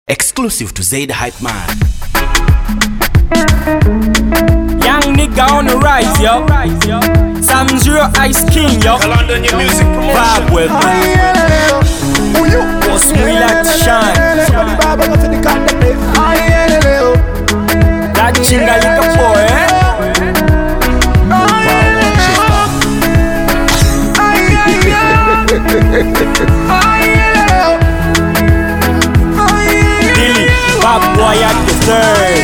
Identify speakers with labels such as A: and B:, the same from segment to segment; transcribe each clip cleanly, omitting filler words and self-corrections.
A: Exclusive to Zaid Hype Man.
B: Young nigga on the rise, yo. Sam Zero Ice King, yo.
C: London, your music promotion.
B: Vibe with me. What's me like to shine? That chinga like a boy, eh? Dilly, bad boy at the third.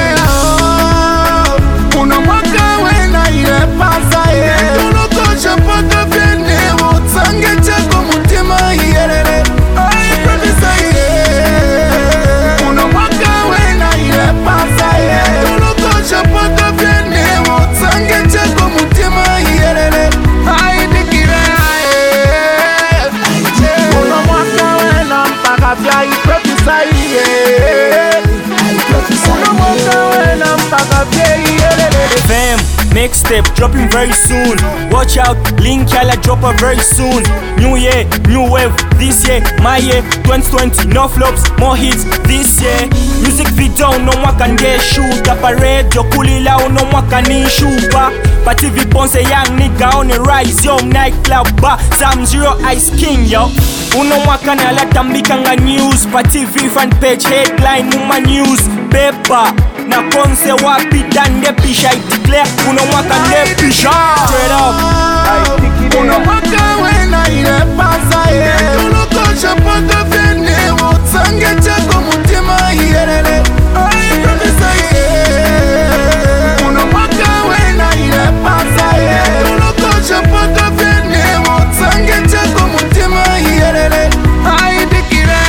B: Fam, mixtape dropping very soon. Watch out, Link Yala dropper very soon. New year, new wave, this year, my year 2020, no flops, more hits this year. Music video, no one can get shoot. Parade, yo kulila, no one can shoot. But TV Ponce, young nigga on the rise, yo, nightclub bar, Sam Zero Ice King, yo. Uno mwaka na lata mbikanga news. Pa TV fan page headline muma news. Paper na konse wapi dan depisha. I declare uno mwaka depisha. Straight up
D: uno mwaka wena ile pasa ye uno kocha pata vene Wotsange chako mutima yerele Ay professor ye uno mwaka wena ile pasa ye uno kocha pata vene Wotsange chako mutima yerele Ay dikire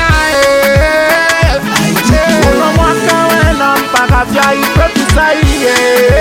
D: uno mwaka wena mpaka vya I professor ye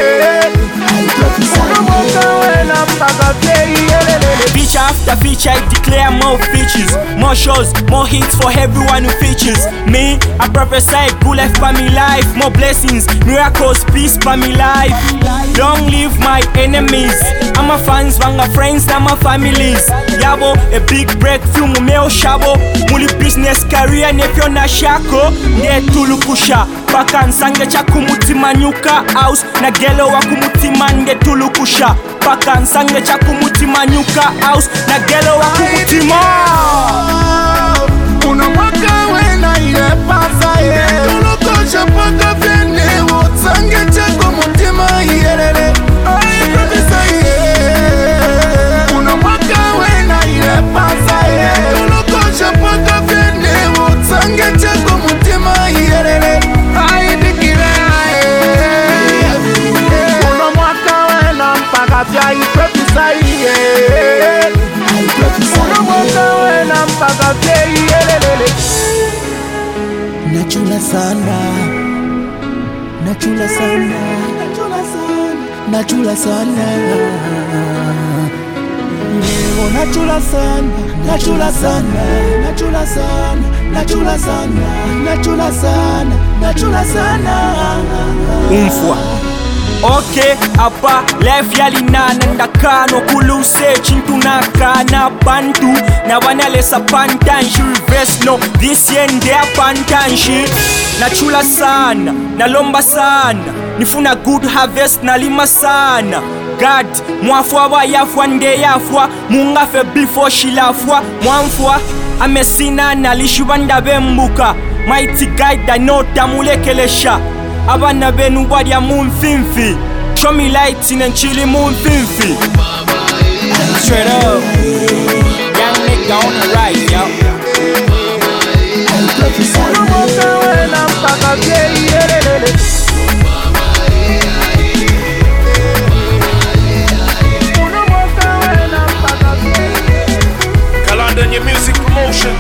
D: uno mwaka wena mpaka vya
B: feature after feature, I declare more features, more shows, more hits for everyone who features. Me, I prophesy good life for me life, more blessings, miracles, peace for me life. Long live my enemies. I'm a fans, banga friends, I'm a families. Yabo, a big breakthrough, mumeo shabo. Muli business career, nefyo na shako. Nge tulukusha, baka nsange chakumutima nyuka house. Na gelo wakumutima nge tulukusha. Baka nsange chakumutima nyuka house. Na gelo wakumutima.
D: Uno mwaka wena ile pasa ye uno kocha paka vene Wotsange chako mutima yerele Ay professor ye uno mwaka wena ile pasa ye uno kocha paka vene Wotsange chako mutima yerele Ay dikire uno mwaka wena mpaka vya I professor ye uno mwaka wena mpaka vya Nachula sana, nachula sana, nachula sana. Leo nachula sana, nachula sana, nachula sana, nachula sana, nachula sana, nachula sana.
B: Umfwa. Okay, apa life yali nana ndakano kuluse chintu nakana bantu na wanalesa pantanshi reverse no this yende pantanshi nachula sana nalomba sana nifuna good harvest nalima sana God mwafwa wa yafwa nde yafwa mungafe before shilafwa mwamfwa amesina nalishubanda bembuka mighty guide anota mulekelesha abana benu bwadya munfinfi show me light in and chilly munfinfi. Straight up young nigga on the right, yo.
D: Uno mwaka wena mpaka vya yerele uno mwaka wena mpaka vya
C: London, your music promotion.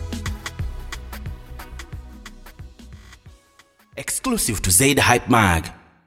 A: Exclusive to Zaid Hype Mag.